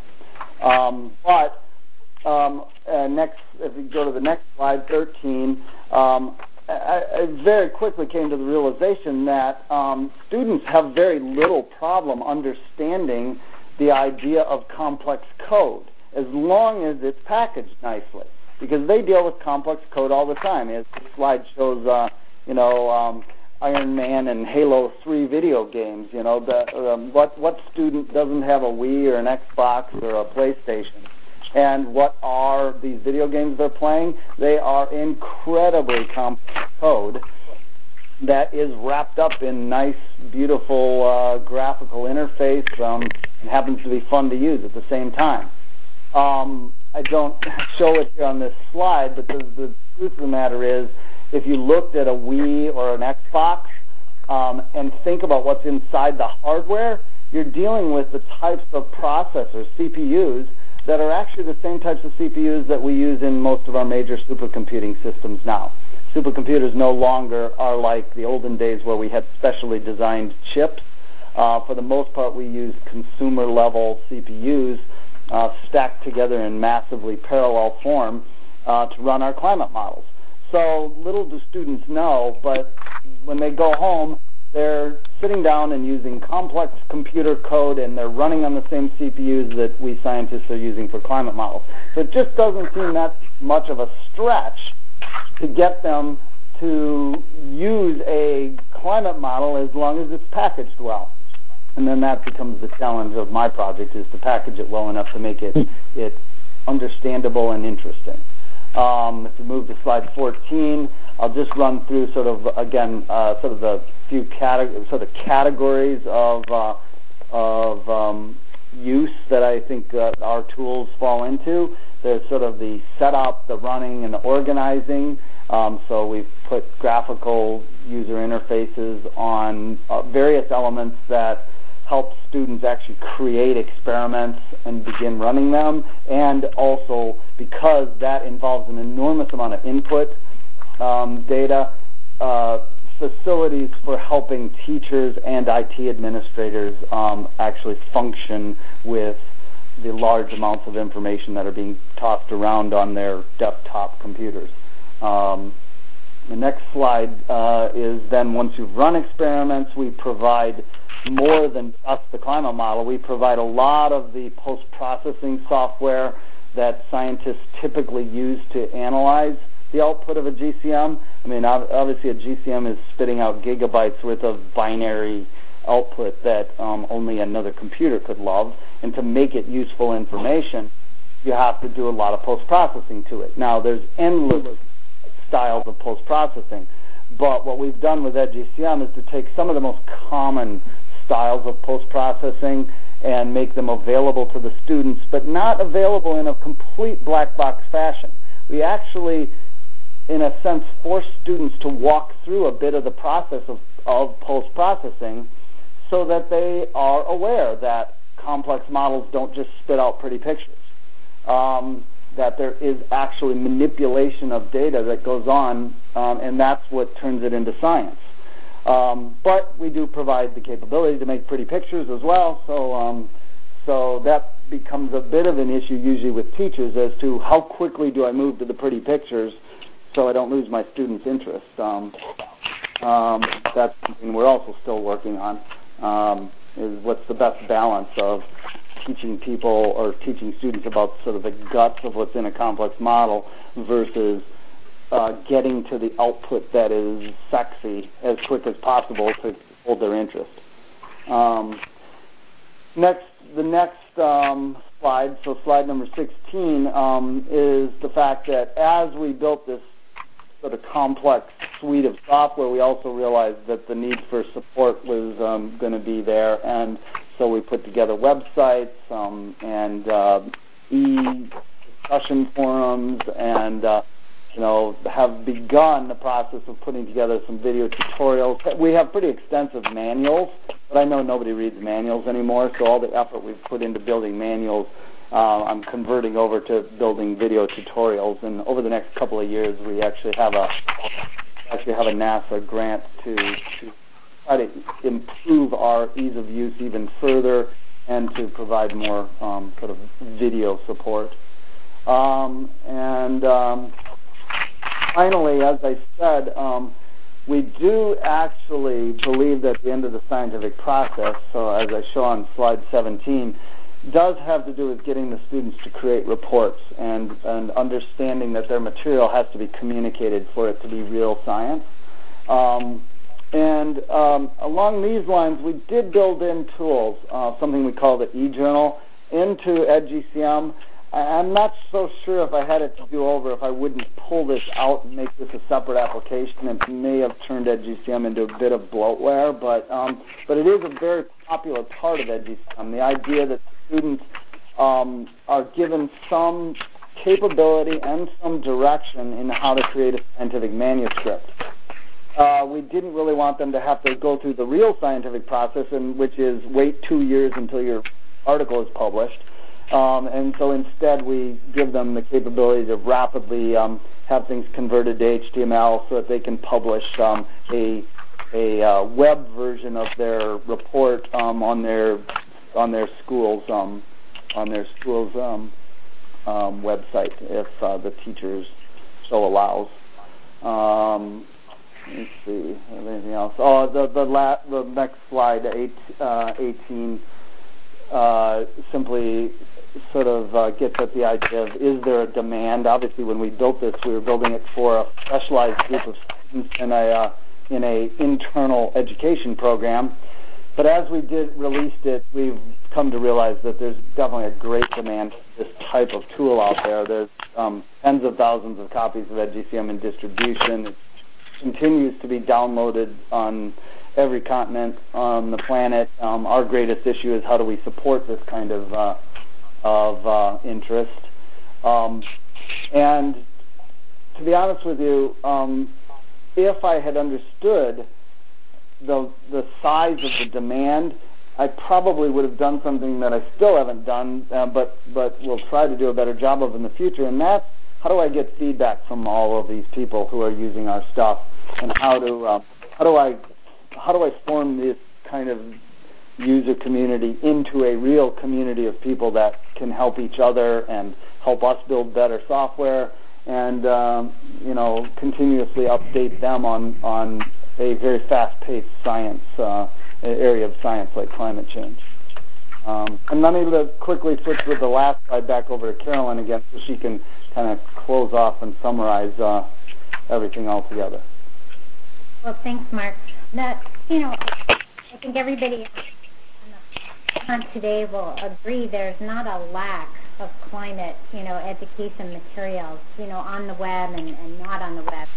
Um, but um, uh, next, if we go to the next slide, thirteen, um, I, I very quickly came to the realization that um, students have very little problem understanding the idea of complex code as long as it's packaged nicely, because they deal with complex code all the time. As this slide shows, uh, you know, um, Iron Man and Halo three video games. You know, the, um, what what student doesn't have a Wii or an Xbox or a PlayStation? And what are these video games they're playing? They are incredibly complex code that is wrapped up in nice, beautiful uh, graphical interface um, and happens to be fun to use at the same time. Um, I don't show it here on this slide, but the, the truth of the matter is, if you looked at a Wii or an Xbox um, and think about what's inside the hardware, you're dealing with the types of processors, C P Us, that are actually the same types of C P Us that we use in most of our major supercomputing systems now. Supercomputers no longer are like the olden days where we had specially designed chips. Uh, for the most part, we use consumer-level C P Us uh, stacked together in massively parallel form uh, to run our climate models. So little do students know, but when they go home, they're sitting down and using complex computer code, and they're running on the same C P Us that we scientists are using for climate models. So it just doesn't seem that much of a stretch to get them to use a climate model as long as it's packaged well. And then that becomes the challenge of my project, is to package it well enough to make it, it understandable and interesting. Um, if we move to slide fourteen, I'll just run through sort of, again, uh, sort of the few cate- sort of categories of, uh, of um, use that I think uh, our tools fall into. There's sort of the setup, the running, and the organizing. Um, so we've put graphical user interfaces on uh, various elements that help students actually create experiments and begin running them, and also, because that involves an enormous amount of input um, data, uh, facilities for helping teachers and I T administrators um, actually function with the large amounts of information that are being tossed around on their desktop computers. Um, the next slide uh, is then, once you've run experiments, we provide more than just the climate model. We provide a lot of the post-processing software that scientists typically use to analyze the output of a G C M. I mean, obviously a G C M is spitting out gigabytes worth of binary output that um, only another computer could love. And to make it useful information, you have to do a lot of post-processing to it. Now, there's endless styles of post-processing, but what we've done with Ed G C M is to take some of the most common styles of post-processing and make them available to the students, but not available in a complete black box fashion. We actually, in a sense, force students to walk through a bit of the process of, of post-processing so that they are aware that complex models don't just spit out pretty pictures, um, that there is actually manipulation of data that goes on, um, and that's what turns it into science. Um, but we do provide the capability to make pretty pictures as well, so um, so that becomes a bit of an issue usually with teachers as to how quickly do I move to the pretty pictures so I don't lose my students' interest. Um, um, that's something we're also still working on, um, is what's the best balance of teaching people or teaching students about sort of the guts of what's in a complex model versus uh, getting to the output that is sexy as quick as possible to hold their interest. Um, next, the next um, slide, so slide number sixteen, um, is the fact that as we built this sort of complex suite of software, we also realized that the need for support was um, going to be there, and so we put together websites um, and uh, e-discussion forums and uh, you know, have begun the process of putting together some video tutorials. We have pretty extensive manuals, but I know nobody reads manuals anymore, so all the effort we've put into building manuals, uh, I'm converting over to building video tutorials. And over the next couple of years, we actually have a actually have a NASA grant to, to try to improve our ease of use even further and to provide more um, sort of video support. Um, and um, finally, as I said, um, we do actually believe that the end of the scientific process, so as I show on slide seventeen, does have to do with getting the students to create reports and, and understanding that their material has to be communicated for it to be real science. Um, and um, along these lines, we did build in tools, uh, something we call the eJournal, into EdGCM. I'm not so sure if I had it to do over if I wouldn't pull this out and make this a separate application. It may have turned EdGCM into a bit of bloatware, but um, but it is a very popular part of EdGCM. The idea that students um, are given some capability and some direction in how to create a scientific manuscript. Uh, we didn't really want them to have to go through the real scientific process, and which is wait two years until your article is published. Um, and so instead we give them the capability to rapidly um, have things converted to H T M L so that they can publish um, a, a uh, web version of their report um, on their on their school's um, on their school's um, um, website if uh, the teachers so allows. Um, let's see, anything else? Oh, the the, la- the next slide, eight, uh, eighteen, uh, simply sort of uh, gets at the idea of, is there a demand? Obviously, when we built this, we were building it for a specialized group of students in a uh, in a internal education program. But as we did released it, we've come to realize that there's definitely a great demand for this type of tool out there. There's um, tens of thousands of copies of EdGCM in distribution. It continues to be downloaded on every continent on the planet. Um, our greatest issue is how do we support this kind of uh, of uh, interest. Um, and to be honest with you, um, if I had understood the the size of the demand, I probably would have done something that I still haven't done, uh, but but will try to do a better job of in the future. And that's how do I get feedback from all of these people who are using our stuff, and how do uh, how do I how do I form this kind of user community into a real community of people that can help each other and help us build better software, and um, you know continuously update them on on a very fast-paced science uh, area of science like climate change. Um, and let me quickly switch with the last slide back over to Carolyn again, so she can kind of close off and summarize uh, everything all together. Well, thanks, Mark. That you know, I think everybody on today will agree there's not a lack of climate, you know, education materials, you know, on the web and, and not on the web.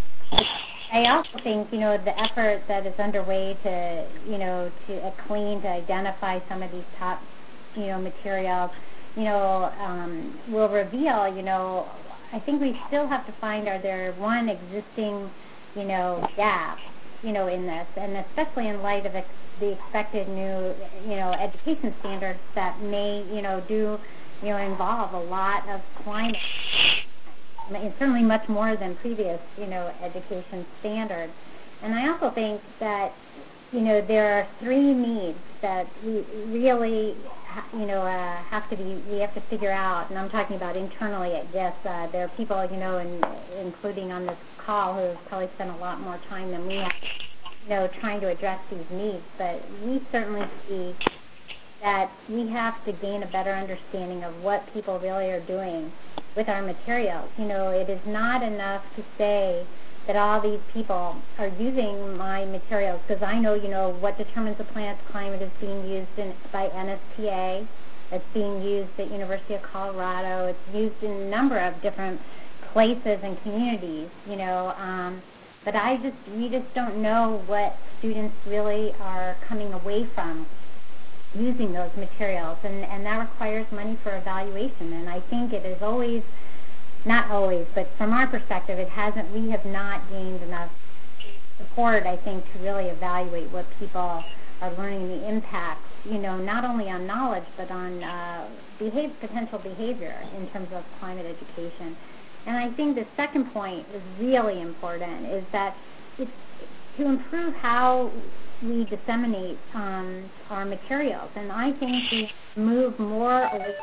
I also think, you know, the effort that is underway to, you know, to uh, clean, to identify some of these top, you know, materials, you know, um, will reveal, you know, I think we still have to find, are there one existing, you know, gap, you know, in this, and especially in light of ex- the expected new, you know, education standards that may, you know, do, you know, involve a lot of climate. It's certainly much more than previous, you know, education standards. And I also think that, you know, there are three needs that we really, you know, uh, have to be, we have to figure out, and I'm talking about internally, I guess. Uh, there are people, you know, in, including on this call, who have probably spent a lot more time than we have, you know, trying to address these needs. But we certainly see that we have to gain a better understanding of what people really are doing with our materials. You know, it is not enough to say that all these people are using my materials, because I know, you know, what determines a planet's climate is being used in, by N S P A. It's being used at University of Colorado. It's used in a number of different places and communities, you know. Um, but I just, we just don't know what students really are coming away from using those materials, and, and that requires money for evaluation. And I think it is always not always, but from our perspective, it hasn't. We have not gained enough support, I think, to really evaluate what people are learning, the impact, you know, not only on knowledge, but on uh, behave, potential behavior in terms of climate education. And I think the second point is really important, is that it's, to improve how we disseminate um, our materials. And I think we move more away,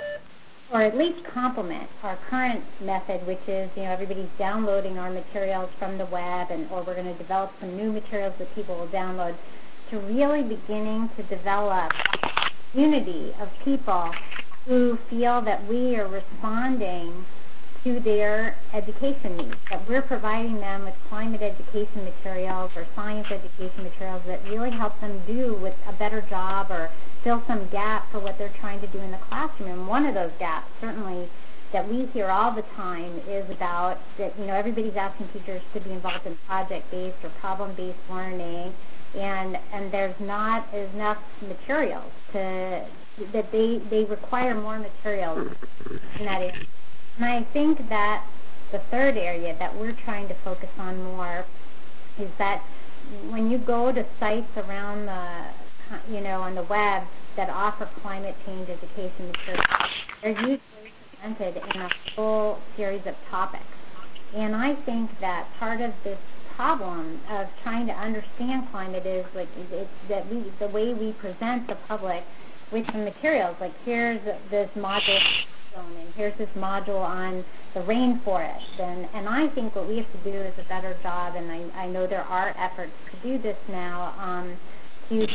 or at least complement our current method, which is, you know, everybody's downloading our materials from the web, and or we're going to develop some new materials that people will download, to really beginning to develop a community of people who feel that we are responding to their education needs, that we're providing them with climate education materials or science education materials that really help them do with a better job or fill some gap for what they're trying to do in the classroom. And one of those gaps, certainly, that we hear all the time is about that, you know, everybody's asking teachers to be involved in project-based or problem-based learning, and and there's not enough materials to, that they, they require more materials in that area. And I think that the third area that we're trying to focus on more is that when you go to sites around the, you know, on the web that offer climate change education materials, they're usually presented in a full series of topics. And I think that part of this problem of trying to understand climate is like it's that we, the way we present the public with the materials, like here's this module, and here's this module on the rainforest. And, and I think what we have to do is a better job, and I, I know there are efforts to do this now, um, to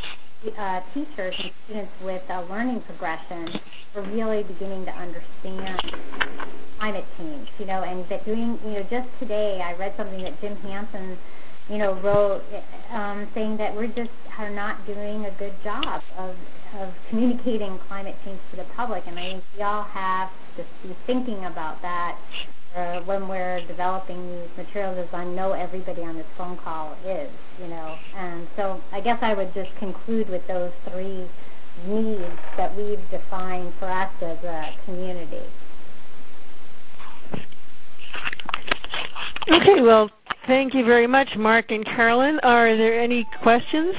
uh, teachers and students with a learning progression for really beginning to understand climate change, you know, and that doing, you know, just today I read something that Jim Hansen, you know, wrote um, saying that we're just are not doing a good job of of communicating climate change to the public, and I think we all have to be thinking about that uh, when we're developing these materials, as I know everybody on this phone call is, you know. And so I guess I would just conclude with those three needs that we've defined for us as a community. Okay, well, thank you very much, Mark and Carolyn. Are there any questions?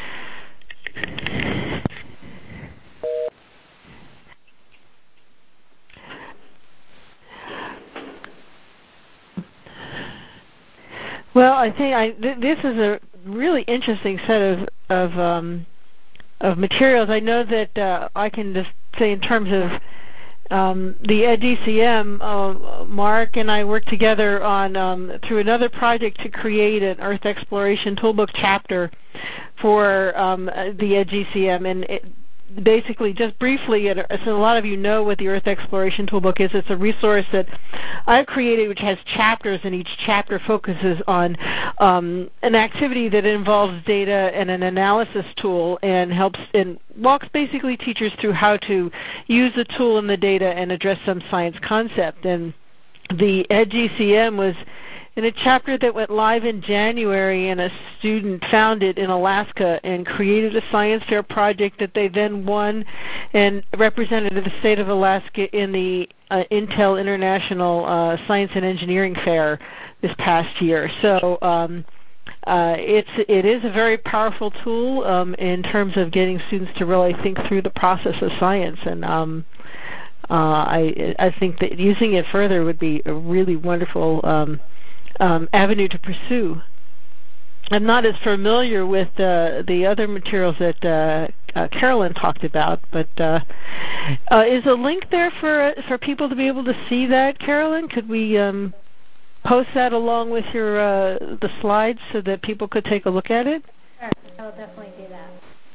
Well, I think I, th- this is a really interesting set of of, um, of materials. I know that uh, I can just say in terms of um, the E D C M, uh, Mark and I worked together on um, through another project to create an Earth Exploration Toolbook chapter for um, the E D C M, and it, basically, just briefly, so a lot of you know what the Earth Exploration Toolbook is. It's a resource that I've created which has chapters, and each chapter focuses on um, an activity that involves data and an analysis tool, and helps and walks basically teachers through how to use the tool and the data and address some science concept. And the E D C M was in a chapter that went live in January, and a student found it in Alaska and created a science fair project that they then won and represented the state of Alaska in the uh, Intel International uh, Science and Engineering Fair this past year. So um, uh, it's it is a very powerful tool um, in terms of getting students to really think through the process of science, and um, uh, I I think that using it further would be a really wonderful Um, Um, avenue to pursue. I'm not as familiar with uh, the other materials that uh, uh, Carolyn talked about, but uh, uh, is a link there for for people to be able to see that, Carolyn? Could we um, post that along with your uh, the slides so that people could take a look at it? Sure, I'll definitely do that.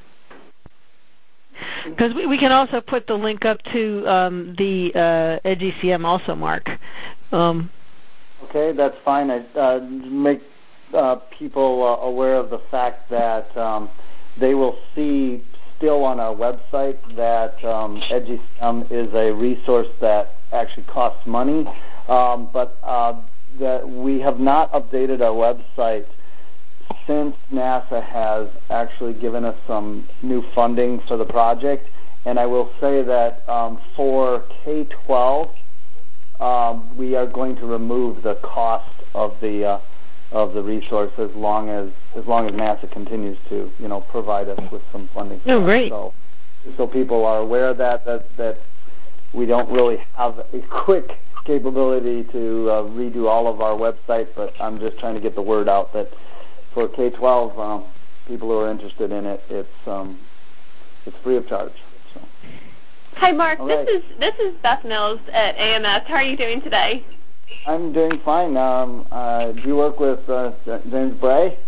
Because we, we can also put the link up to um, the uh, E D C M also, Mark. Um, Okay, that's fine. I uh, make uh, people uh, aware of the fact that um, they will see still on our website that um, E D C M is a resource that actually costs money, um, but uh, that we have not updated our website since NASA has actually given us some new funding for the project. And I will say that um, for K twelve, um, we are going to remove the cost of the uh, of the resource as long as as long as NASA continues to, you know, provide us with some funding. Oh, great. So, so people are aware of that that that we don't really have a quick capability to uh, redo all of our website, but I'm just trying to get the word out that for K twelve um, people who are interested in it, it's um, it's free of charge. So. Hi, Mark. All This right. is this is Beth Mills at A M S. How are you doing today? I'm doing fine. Um, uh, do you work with uh, James Bray?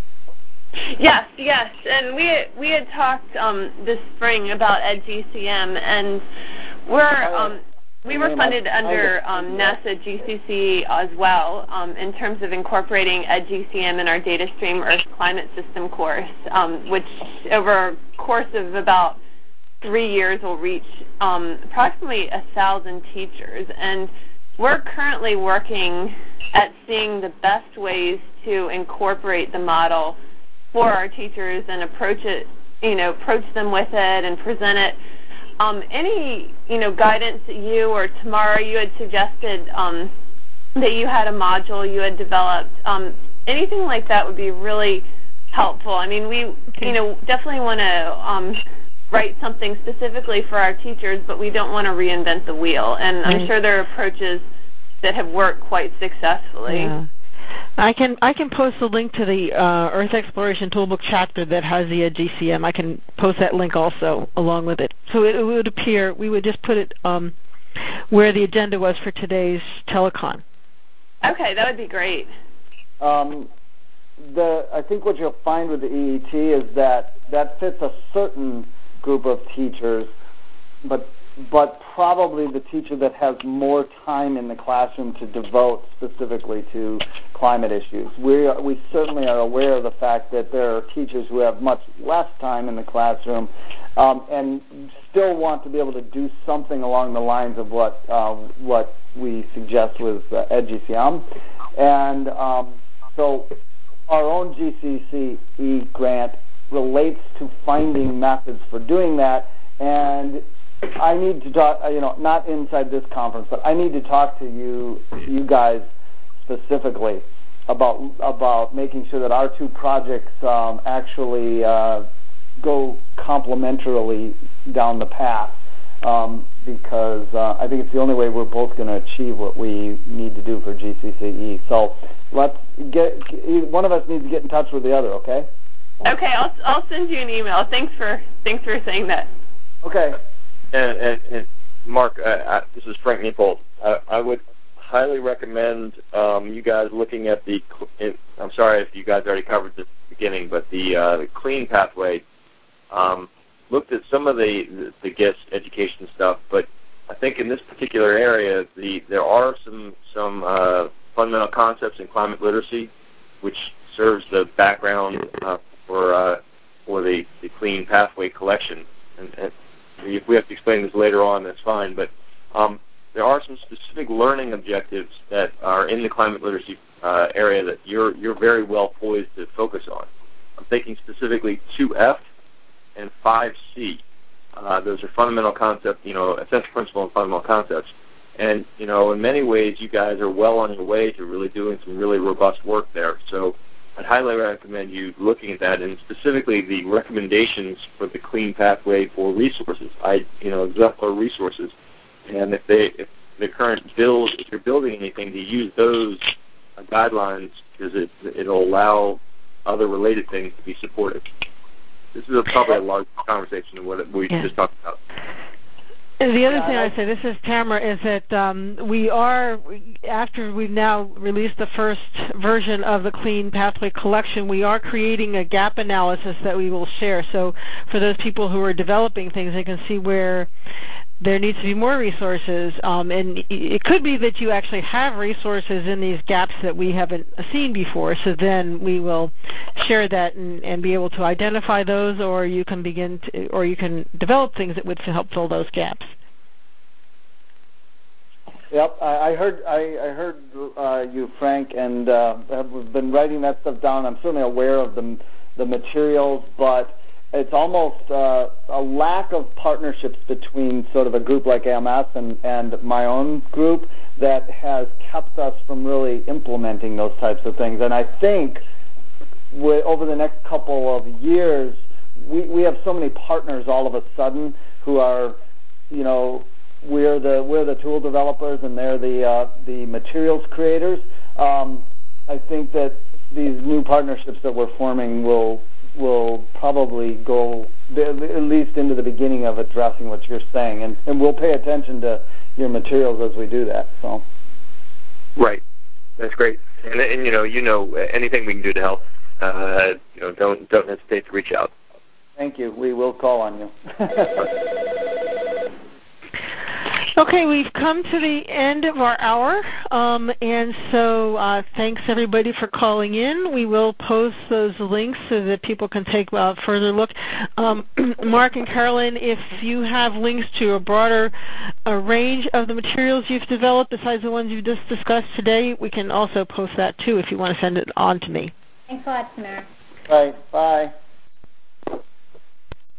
Yes, yes. And we we had talked um, this spring about EdGCM, and we're um, we were funded under um, NASA G C C as well um, in terms of incorporating EdGCM in our Data Stream Earth Climate System course, um, which over a course of about three years will reach um, approximately a thousand teachers. And we're currently working at seeing the best ways to incorporate the model for our teachers and approach it, you know, approach them with it and present it. Um, any, you know, guidance that you or Tamara, you had suggested um, that you had a module you had developed, um, anything like that would be really helpful. I mean, we, you know, definitely want to um, write something specifically for our teachers, but we don't want to reinvent the wheel. And I'm Right. sure there are approaches that have worked quite successfully. Yeah. I can I can post the link to the uh, Earth Exploration Toolbook chapter that has the EdGCM. I can post that link also along with it. So it, it would appear, we would just put it um, where the agenda was for today's telecon. Okay, that would be great. Um, the I think what you'll find with the E E T is that that fits a certain group of teachers, but but probably the teacher that has more time in the classroom to devote specifically to climate issues. We are, we certainly are aware of the fact that there are teachers who have much less time in the classroom um, and still want to be able to do something along the lines of what uh, what we suggest with uh, EdGCM. And um, so our own G C C E grant relates to finding methods for doing that, and I need to talk, you know, not inside this conference, but I need to talk to you, you guys specifically about about making sure that our two projects um, actually uh, go complementarily down the path, um, because uh, I think it's the only way we're both going to achieve what we need to do for G C C E. So let's get, one of us needs to get in touch with the other, okay? Okay, I'll I'll send you an email. Thanks for thanks for saying that. Okay. And, and, and Mark, uh, I, this is Frank Niepold. I, I would highly recommend um, you guys looking at the, I'm sorry if you guys already covered this at the beginning, but the, uh, the CLEAN pathway, um, looked at some of the, the, the G I S education stuff, but I think in this particular area, the, there are some, some uh, fundamental concepts in climate literacy, which serves the background uh, for, uh, for the, the CLEAN pathway collection. And, and if we have to explain this later on, that's fine. But um, there are some specific learning objectives that are in the climate literacy uh, area that you're you're very well poised to focus on. I'm thinking specifically two F and five C. Uh, those are fundamental concepts, you know, essential principle and fundamental concepts. And, you know, in many ways, you guys are well on your way to really doing some really robust work there. So I'd highly recommend you looking at that, and specifically the recommendations for the CLEAN pathway for resources, I, you know, exemplar resources. And if they, if the current build, if you're building anything, to use those uh, guidelines, because it, it'll allow other related things to be supported. This is a, probably a large conversation than what we Yeah. just talked about. And the other Yeah, thing I I like- say, this is Tamara, is that um, we are, after we've now released the first version of the CLEAN Pathway Collection, we are creating a gap analysis that we will share. So for those people who are developing things, they can see where there needs to be more resources. Um, and it could be that you actually have resources in these gaps that we haven't seen before. So then we will share that and, and be able to identify those, or you can begin to, or you can develop things that would help fill those gaps. Yep, I, I heard I, I heard uh, you, Frank, and uh, I've been writing that stuff down. I'm certainly aware of the the materials, but it's almost uh, a lack of partnerships between sort of a group like A M S and, and my own group that has kept us from really implementing those types of things. And I think with, over the next couple of years, we, we have so many partners all of a sudden who are, you know, we're the we're the tool developers and they're the uh, the materials creators. Um, I think that these new partnerships that we're forming will will probably go at least into the beginning of addressing what you're saying, and, and we'll pay attention to your materials as we do that. So, right, that's great. And, and you know, you know, anything we can do to help, uh, you know, don't don't hesitate to reach out. Thank you. We will call on you. Okay, we've come to the end of our hour, um, and so uh, thanks everybody for calling in. We will post those links so that people can take a further look. Um, Mark and Carolyn, if you have links to a broader a range of the materials you've developed besides the ones you just discussed today, we can also post that too if you want to send it on to me. Thanks a lot, Tamara. Bye. Bye.